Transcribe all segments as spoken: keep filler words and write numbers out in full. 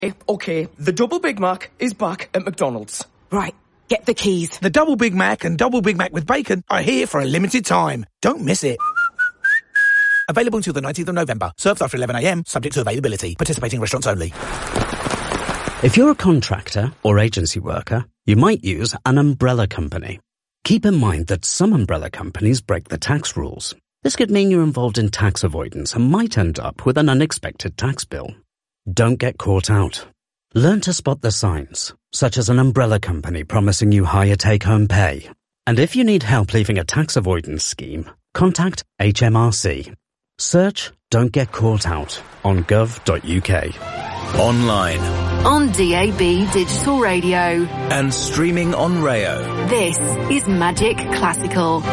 Okay, the Double Big Mac is back at McDonald's. Right, get the keys. The Double Big Mac and Double Big Mac with bacon are here for a limited time. Don't miss it. Available until the nineteenth of November. Served after eleven a m, subject to availability. Participating restaurants only. If you're a contractor or agency worker, you might use an umbrella company. Keep in mind that some umbrella companies break the tax rules. This could mean you're involved in tax avoidance and might end up with an unexpected tax bill. Don't get caught out. Learn to spot the signs, such as an umbrella company promising you higher take-home pay. And if you need help leaving a tax avoidance scheme, contact H M R C. Search Don't Get Caught Out on gov dot U K. Online. On D A B Digital Radio. And streaming on Rayo. This is Magic Classical.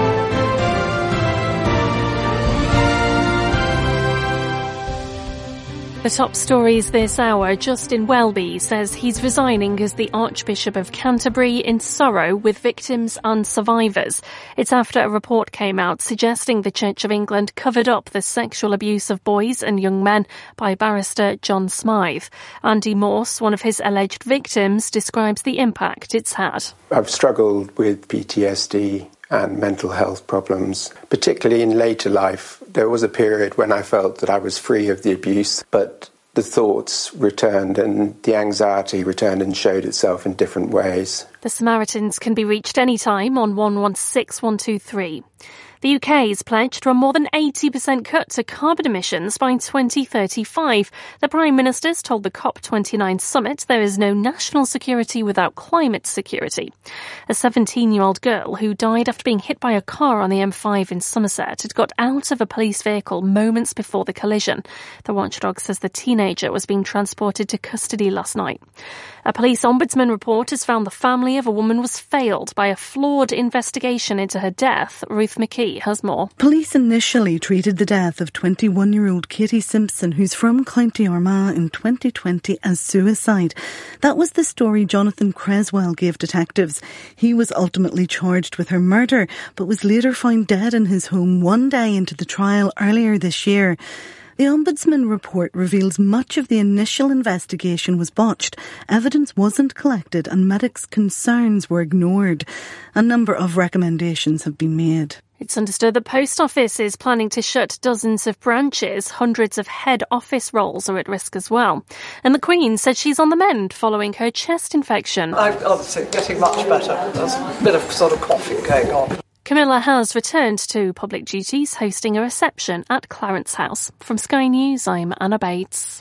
The top stories this hour. Justin Welby says he's resigning as the Archbishop of Canterbury in sorrow with victims and survivors. It's after a report came out suggesting the Church of England covered up the sexual abuse of boys and young men by barrister John Smythe. Andy Morse, one of his alleged victims, describes the impact it's had. I've struggled with P T S D and mental health problems, particularly in later life. There was a period when I felt that I was free of the abuse, but the thoughts returned and the anxiety returned and showed itself in different ways. The Samaritans can be reached anytime on one one six one two three. The U K is pledged to a more than eighty percent cut to carbon emissions by twenty thirty-five. The Prime Minister's told the COP twenty-nine summit there is no national security without climate security. A seventeen-year-old girl who died after being hit by a car on the M five in Somerset had got out of a police vehicle moments before the collision. The watchdog says the teenager was being transported to custody last night. A police ombudsman report has found the family of a woman was failed by a flawed investigation into her death. Ruth McKee has more. Police initially treated the death of twenty-one-year-old Katie Simpson, who's from County Armagh, in twenty twenty as suicide. That was the story Jonathan Creswell gave detectives. He was ultimately charged with her murder, but was later found dead in his home one day into the trial earlier this year. The Ombudsman report reveals much of the initial investigation was botched, evidence wasn't collected and medics' concerns were ignored. A number of recommendations have been made. It's understood the Post Office is planning to shut dozens of branches. Hundreds of head office roles are at risk as well. And the Queen said she's on the mend following her chest infection. I'm obviously getting much better. There's a bit of sort of coughing going on. Camilla has returned to public duties, hosting a reception at Clarence House. From Sky News, I'm Anna Bates.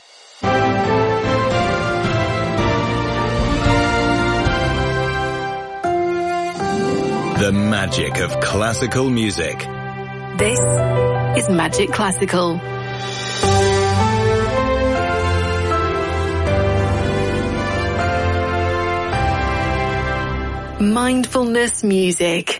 The magic of classical music. This is Magic Classical. Mindfulness music.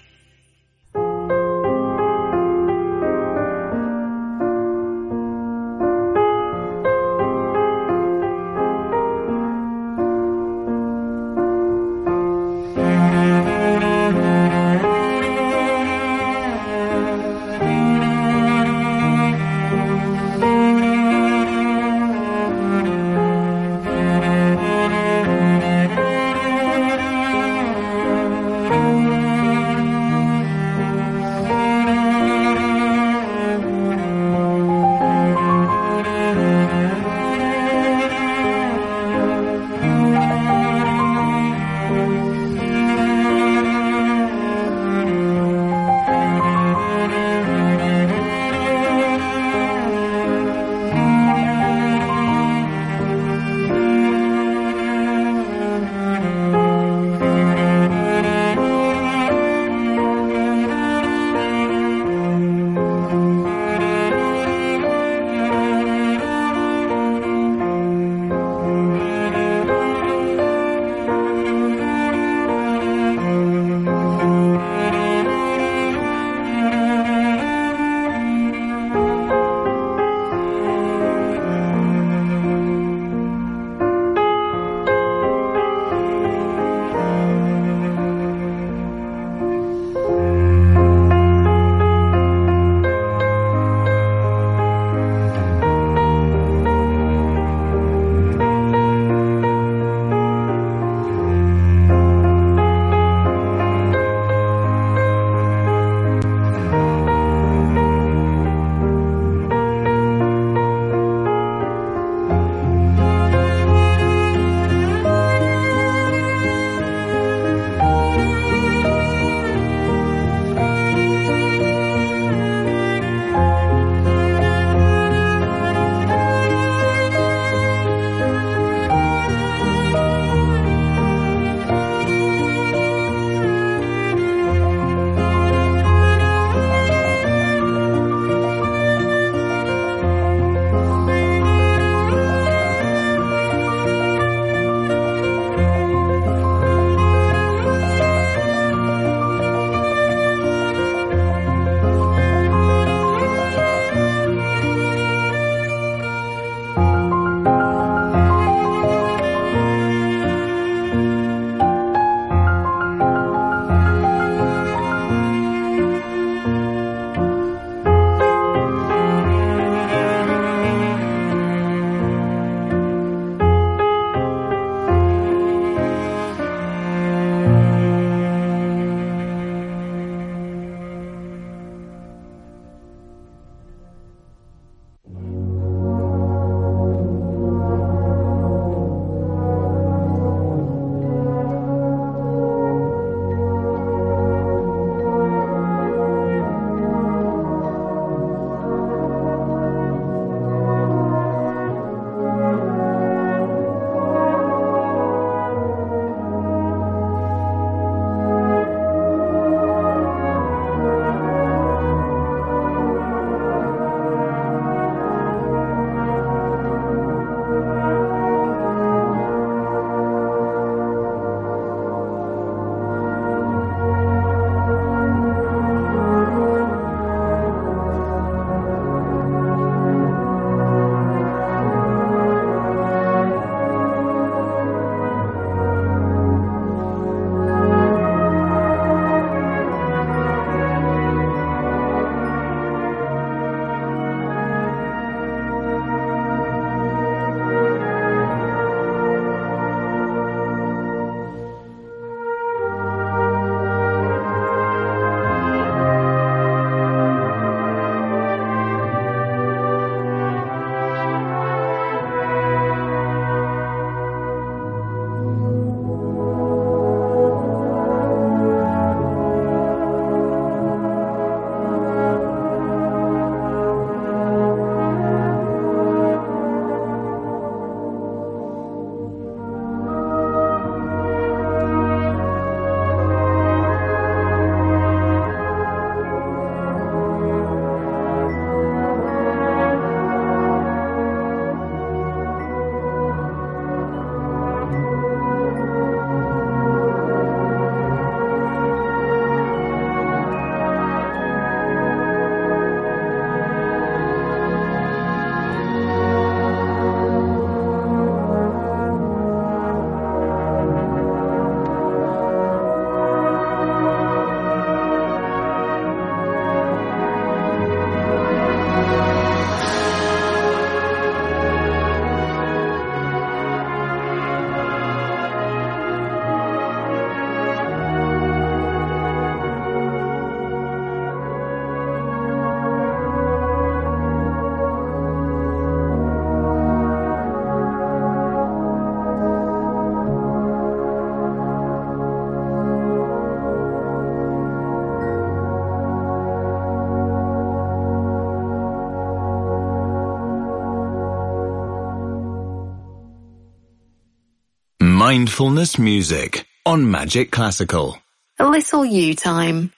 Mindfulness music on Magic Classical. A little you time.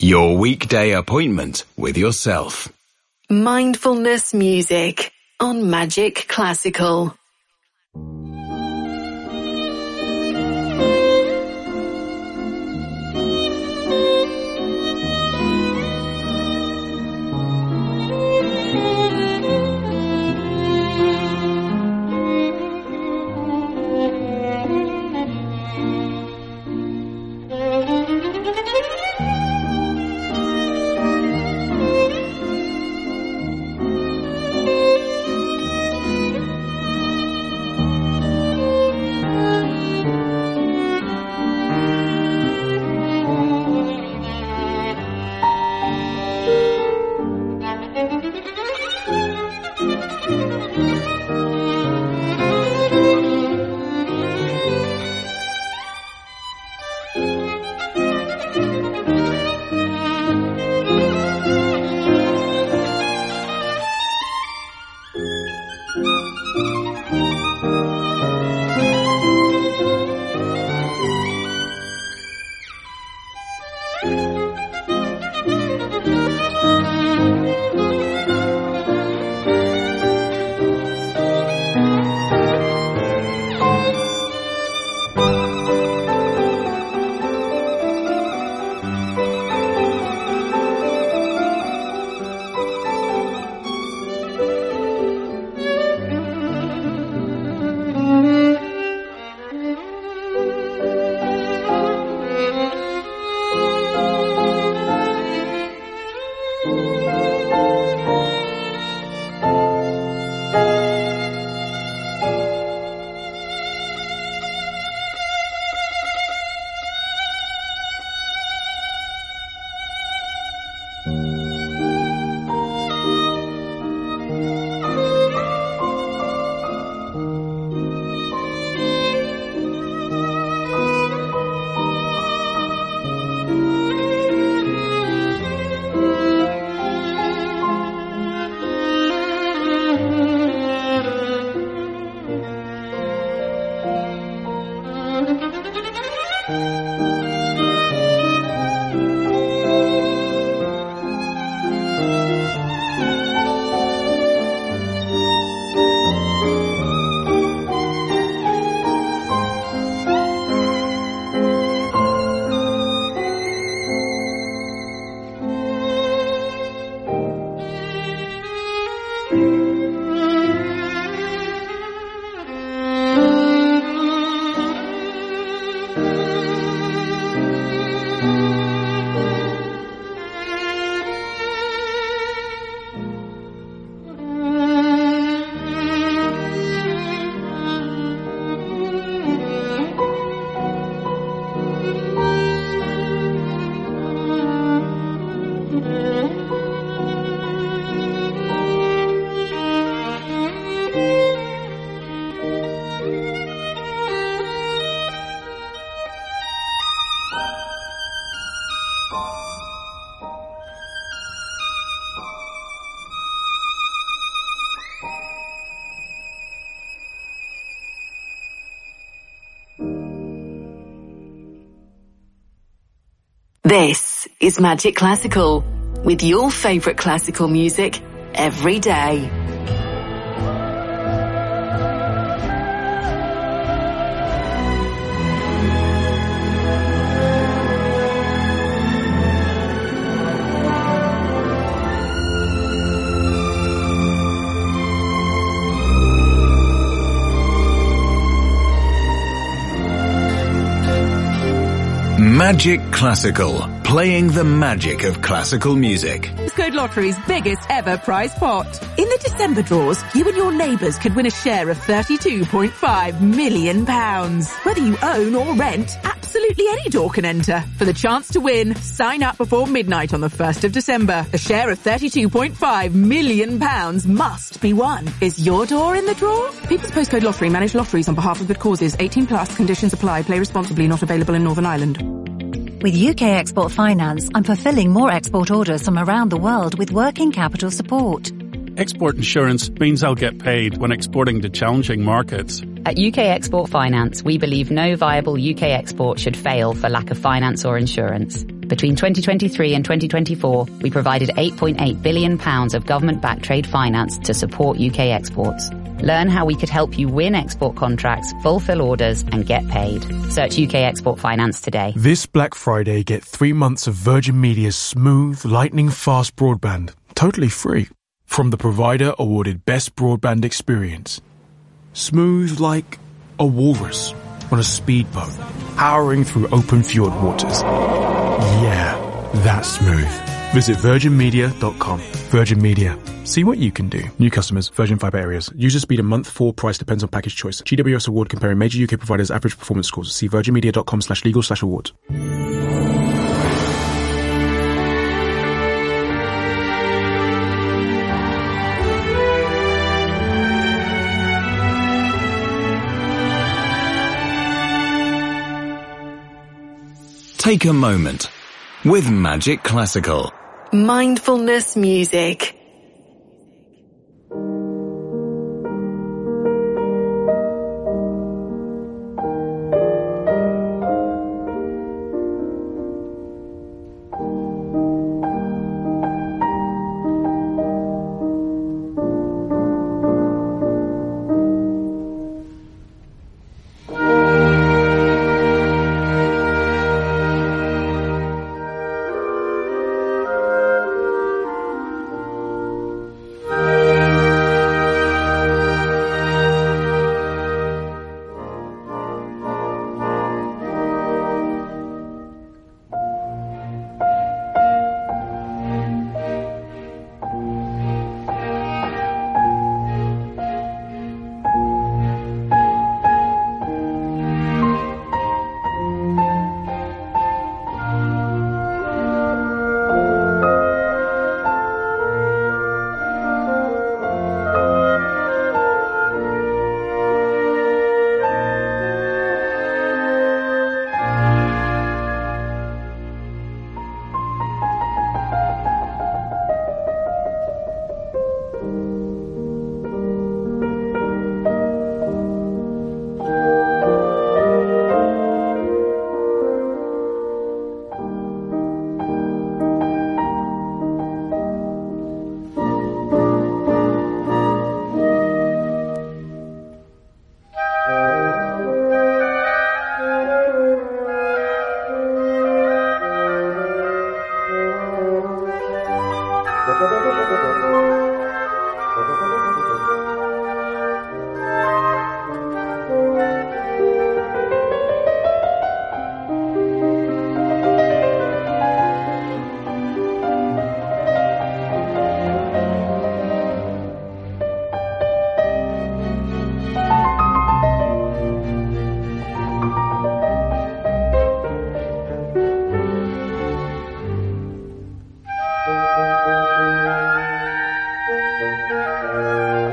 Your weekday appointment with yourself. Mindfulness music on Magic Classical. This is Magic Classical, with your favourite classical music every day. Magic Classical, playing the magic of classical music. Postcode Lottery's biggest ever prize pot. In the December draws, you and your neighbours could win a share of thirty-two point five million pounds. Whether you own or rent, absolutely any door can enter. For the chance to win, sign up before midnight on the first of December. A share of thirty-two point five million pounds must be won. Is your door in the draw? People's Postcode Lottery manage lotteries on behalf of good causes. eighteen plus, conditions apply. Play responsibly, not available in Northern Ireland. With U K Export Finance, I'm fulfilling more export orders from around the world with working capital support. Export insurance means I'll get paid when exporting to challenging markets. At U K Export Finance, we believe no viable U K export should fail for lack of finance or insurance. Between twenty twenty-three and twenty twenty-four, we provided eight point eight billion pounds of government-backed trade finance to support U K exports. Learn how we could help you win export contracts, fulfill orders, and get paid. Search U K Export Finance today. This Black Friday, get three months of Virgin Media's smooth, lightning-fast broadband, totally free, from the provider awarded Best Broadband Experience. Smooth like a walrus on a speedboat, powering through open fjord waters. Yeah, that's smooth. Visit virgin media dot com. Virgin Media. See what you can do. New customers, Virgin Fibre areas. User speed and month four price depends on package choice. G W S award comparing major U K providers' average performance scores. See virgin media dot com slash legal slash awards. Take a moment with Magic Classical. Mindfulness music. Thank you.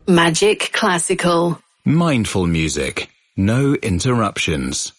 Magic Classical. Mindful music. No interruptions.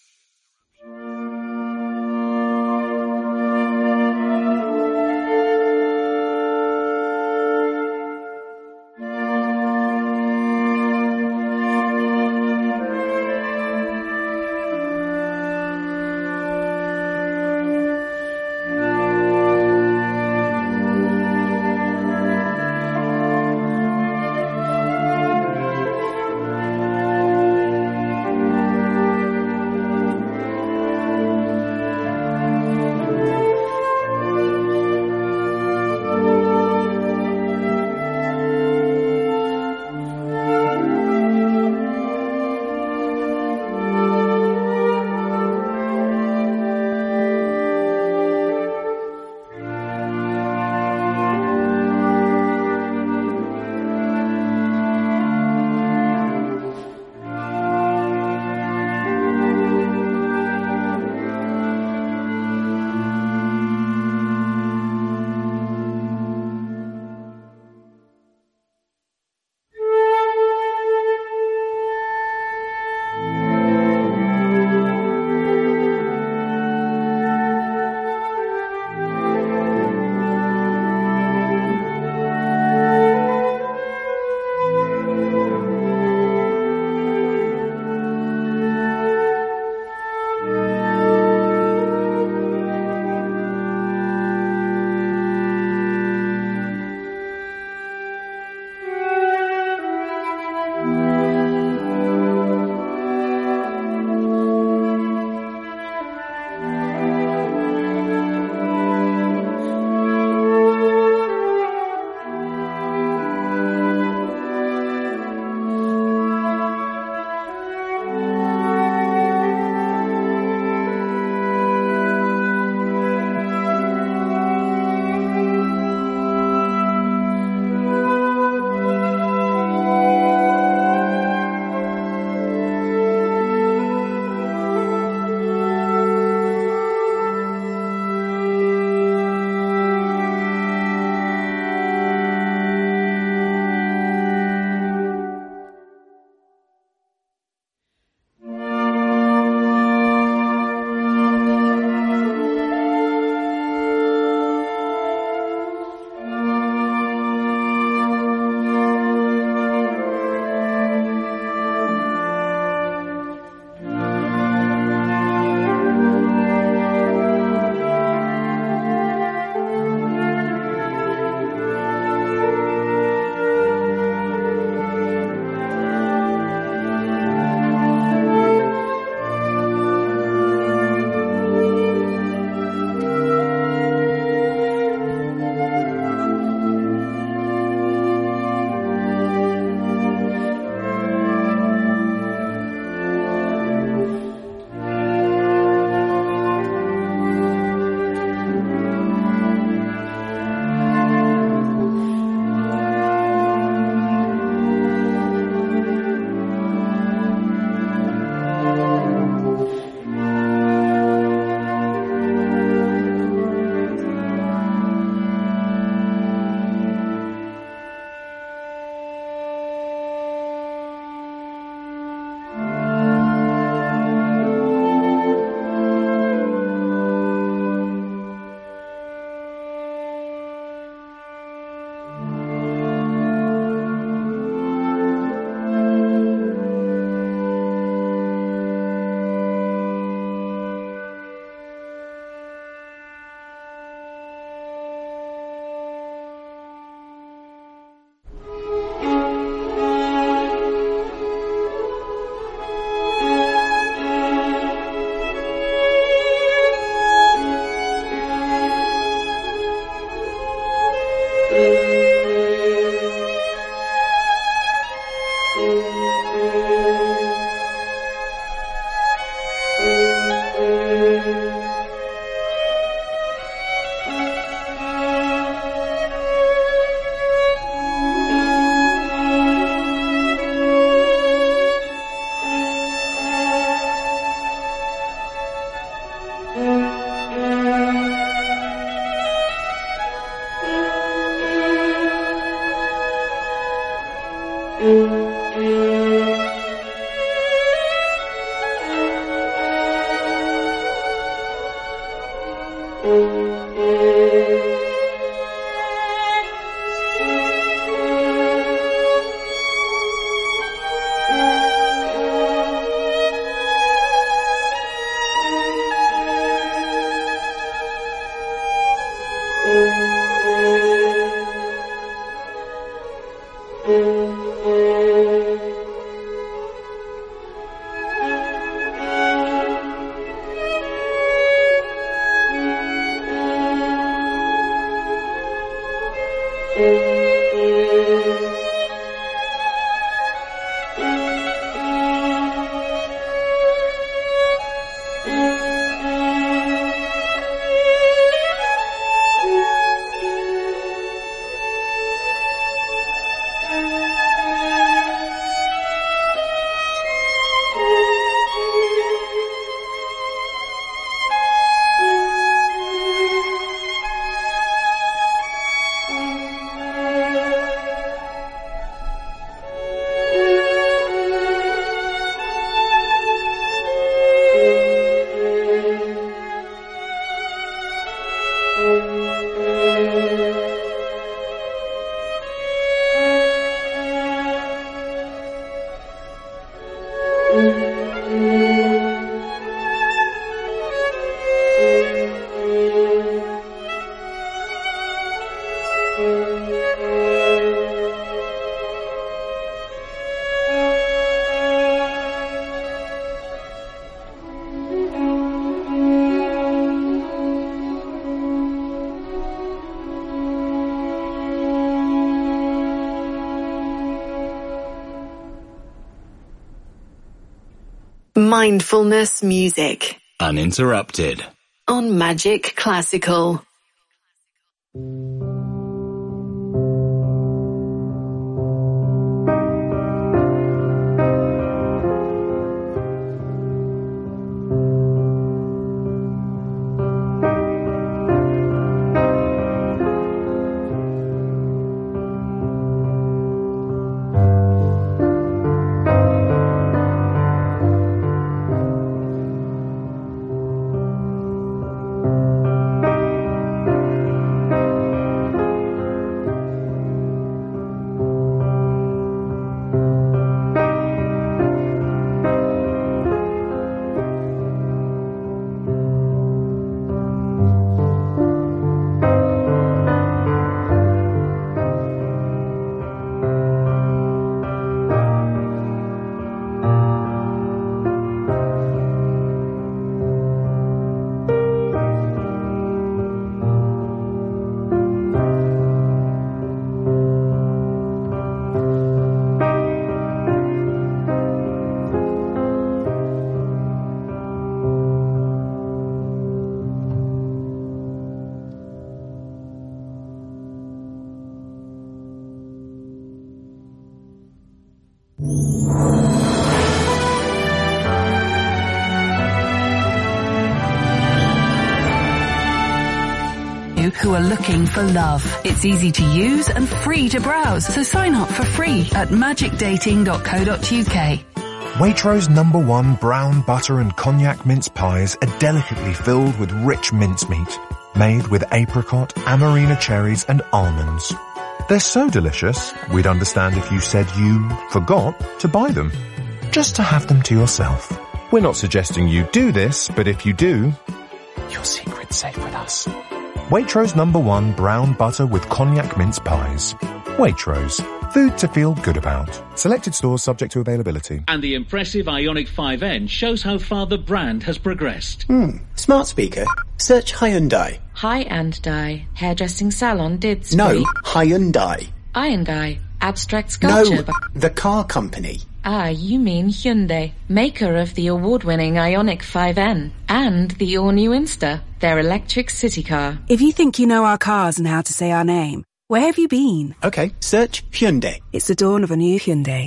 Mindfulness music. Uninterrupted. On Magic Classical. Who are looking for love. It's easy to use and free to browse, so sign up for free at magic dating dot co dot uk. Waitrose number one brown butter and cognac mince pies are delicately filled with rich mincemeat, made with apricot, amarena cherries and almonds. They're so delicious, we'd understand if you said you forgot to buy them, just to have them to yourself. We're not suggesting you do this, but if you do, your secret's safe with us. Waitrose number one brown butter with cognac mince pies. Waitrose, food to feel good about. Selected stores subject to availability. And the impressive Ioniq five N shows how far the brand has progressed. Hmm, smart speaker. Search Hyundai. Hi and Die. Hairdressing salon did spree. No, Hyundai. Hyundai. Abstract sculpture. No, the car company. Ah, you mean Hyundai, maker of the award-winning Ioniq five N and the all-new Insta, their electric city car. If you think you know our cars and how to say our name, where have you been? Okay, search Hyundai. It's the dawn of a new Hyundai.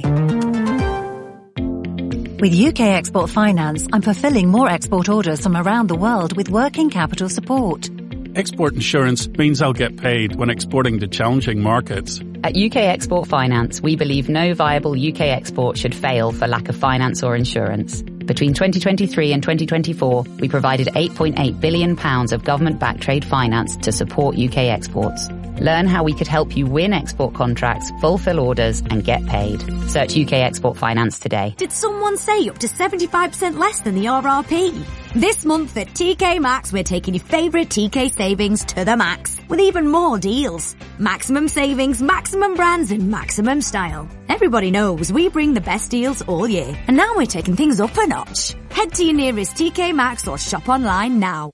With U K Export Finance, I'm fulfilling more export orders from around the world with working capital support. Export insurance means I'll get paid when exporting to challenging markets. At U K Export Finance, we believe no viable U K export should fail for lack of finance or insurance. Between twenty twenty-three and twenty twenty-four, we provided eight point eight billion pounds of government-backed trade finance to support U K exports. Learn how we could help you win export contracts, fulfill orders, and get paid. Search U K Export Finance today. Did someone say up to seventy-five percent less than the R R P? This month at T K Maxx, we're taking your favourite T K savings to the max, with even more deals. Maximum savings, maximum brands, and maximum style. Everybody knows we bring the best deals all year, and now we're taking things up a notch. Head to your nearest T K Maxx or shop online now.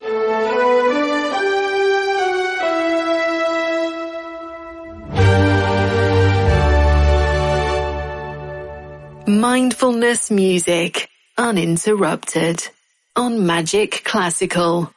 Mindfulness music, uninterrupted, on Magic Classical.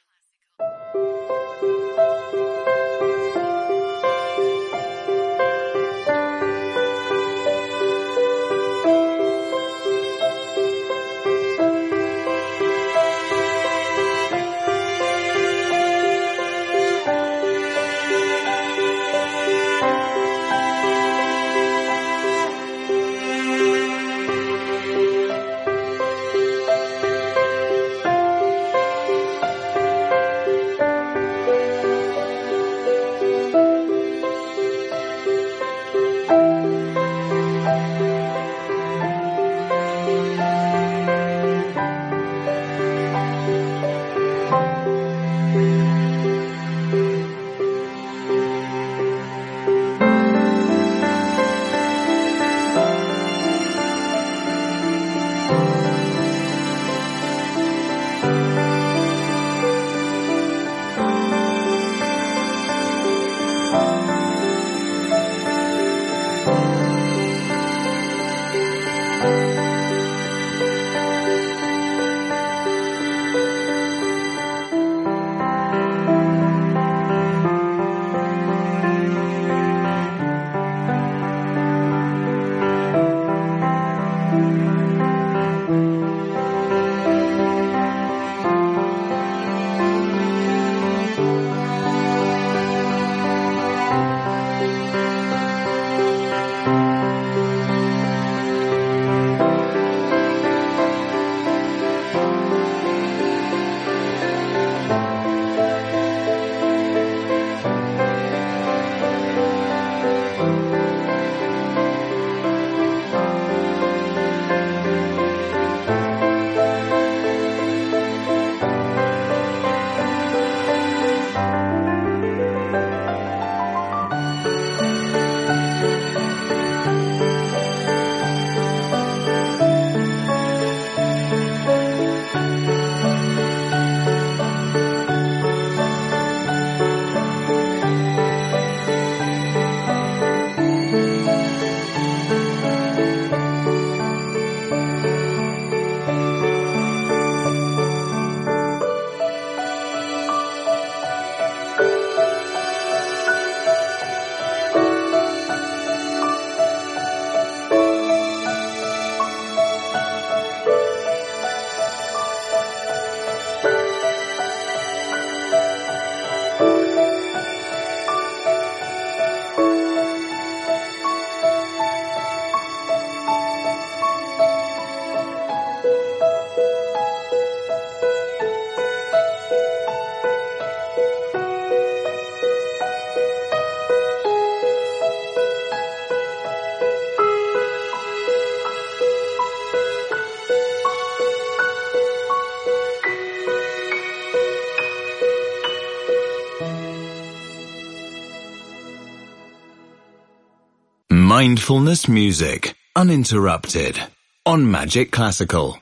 Mindfulness music, uninterrupted, on Magic Classical.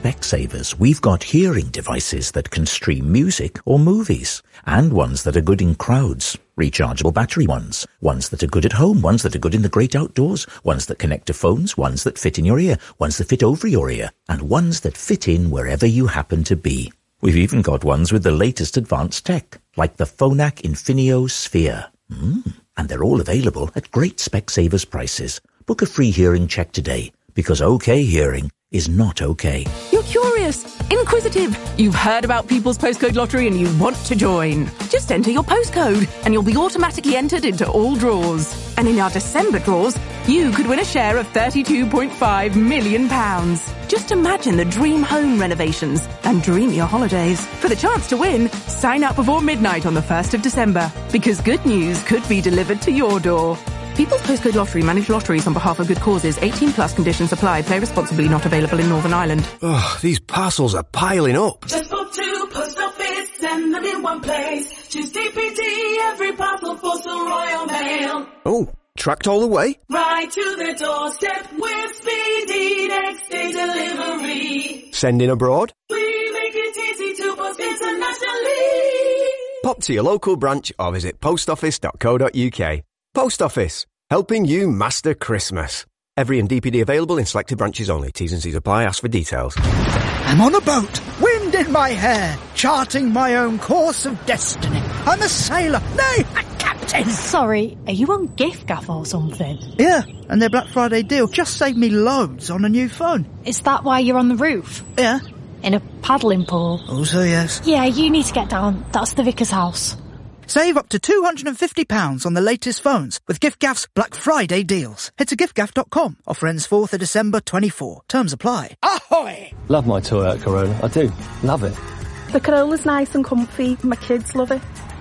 Specsavers, we've got hearing devices that can stream music or movies, and ones that are good in crowds. Rechargeable battery ones, ones that are good at home, ones that are good in the great outdoors, ones that connect to phones, ones that fit in your ear, ones that fit over your ear, and ones that fit in wherever you happen to be. We've even got ones with the latest advanced tech, like the Phonak Infinio Sphere. Mm. And they're all available at great Specsavers prices. Book a free hearing check today, because OK hearing is not okay. You're curious, inquisitive. You've heard about People's Postcode Lottery and you want to join. Just enter your postcode and you'll be automatically entered into all draws. And in our December draws, you could win a share of thirty-two point five million pounds. Just imagine the dream home renovations and dream your holidays. For the chance to win, sign up before midnight on the first of December, because good news could be delivered to your door. People's Postcode Lottery manage lotteries on behalf of good causes. eighteen plus conditions apply. Play responsibly. Not available in Northern Ireland. Oh, these parcels are piling up. Just book two post office, send them in one place. Choose D P D, every parcel for the Royal Mail. Oh, tracked all the way? Right to the doorstep with speedy next day delivery. Sending abroad? We make it easy to post internationally. Pop to your local branch or visit post office dot co dot U K. Post Office, helping you master Christmas. Every and D P D available in selected branches only. T's and C's apply. Ask for details. I'm on a boat, wind in my hair, charting my own course of destiny. I'm a sailor, nay, a captain. Sorry, are you on giffgaff or something? Yeah, and their Black Friday deal just saved me loads on a new phone. Is that why you're on the roof? Yeah. In a paddling pool? Also, yes. Yeah, you need to get down. That's the vicar's house. Save up to two hundred fifty pounds on the latest phones with giffgaff's Black Friday deals. Head to giffgaff dot com. Offer ends fourth of December twenty-four. Terms apply. Ahoy! Love my Toyota Corolla. I do. Love it. The Corolla's nice and comfy. My kids love it.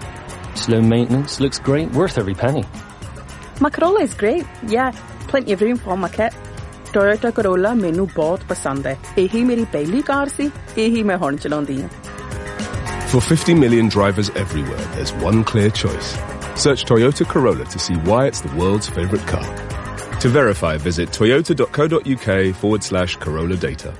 Slow maintenance. Looks great. Worth every penny. My Corolla is great. Yeah, plenty of room for my kit. Toyota Corolla मैनू बहुत पसंद है. यही मेरी पहली car सी. यही मैं हुण चलाउंदी हां. For fifty million drivers everywhere, there's one clear choice. Search Toyota Corolla to see why it's the world's favourite car. To verify, visit toyota dot co dot uk forward slash Corolla data.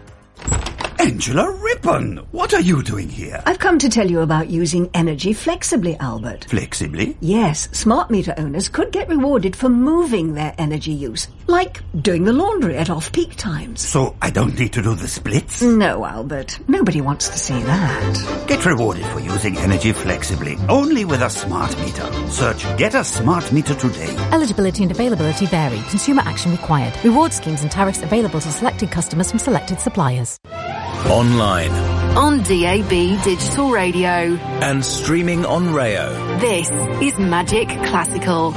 Angela Rippon, what are you doing here? I've come to tell you about using energy flexibly, Albert. Flexibly? Yes, smart meter owners could get rewarded for moving their energy use, like doing the laundry at off-peak times. So I don't need to do the splits? No, Albert. Nobody wants to see that. Get rewarded for using energy flexibly, only with a smart meter. Search Get a Smart Meter today. Eligibility and availability vary. Consumer action required. Reward schemes and tariffs available to selected customers from selected suppliers. Online. On D A B Digital Radio. And streaming on Rayo. This is Magic Classical.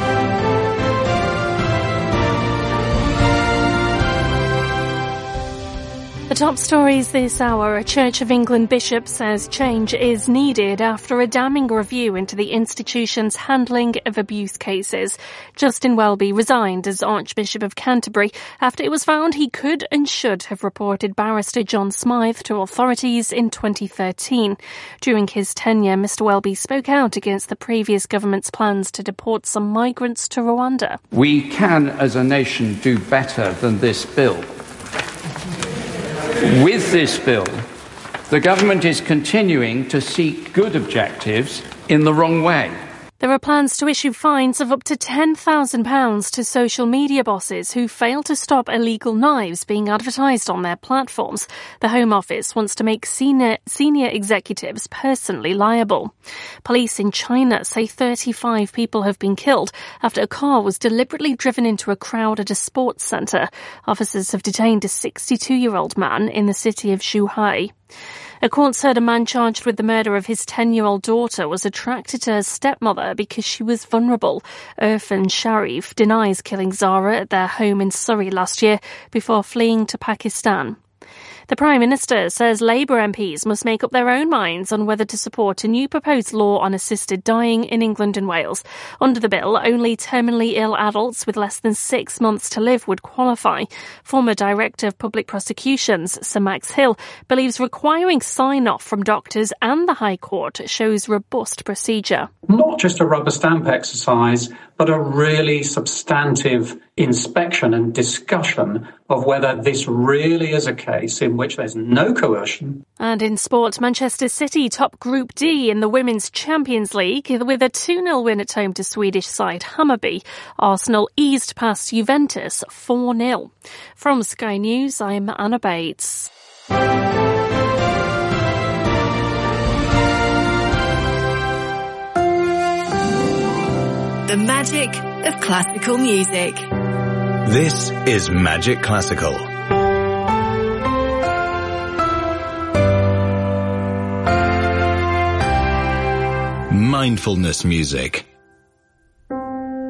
The top stories this hour. A Church of England bishop says change is needed after a damning review into the institution's handling of abuse cases. Justin Welby resigned as Archbishop of Canterbury after it was found he could and should have reported barrister John Smythe to authorities in twenty thirteen. During his tenure, Mr Welby spoke out against the previous government's plans to deport some migrants to Rwanda. We can, as a nation, do better than this bill. With this bill, the government is continuing to seek good objectives in the wrong way. There are plans to issue fines of up to ten thousand pounds to social media bosses who fail to stop illegal knives being advertised on their platforms. The Home Office wants to make senior, senior executives personally liable. Police in China say thirty-five people have been killed after a car was deliberately driven into a crowd at a sports centre. Officers have detained a sixty-two-year-old man in the city of Zhuhai. A court said a man charged with the murder of his ten-year-old daughter was attracted to her stepmother because she was vulnerable. Irfan Sharif denies killing Zara at their home in Surrey last year before fleeing to Pakistan. The Prime Minister says Labour M Ps must make up their own minds on whether to support a new proposed law on assisted dying in England and Wales. Under the bill, only terminally ill adults with less than six months to live would qualify. Former Director of Public Prosecutions, Sir Max Hill, believes requiring sign-off from doctors and the High Court shows robust procedure. Not just a rubber stamp exercise, but a really substantive inspection and discussion of whether this really is a case in which there's no coercion. And in sport, Manchester City top Group D in the Women's Champions League with a two nil win at home to Swedish side Hammarby. Arsenal eased past Juventus four nil. From Sky News, I'm Anna Bates. The magic of classical music. This is Magic Classical. Mindfulness music.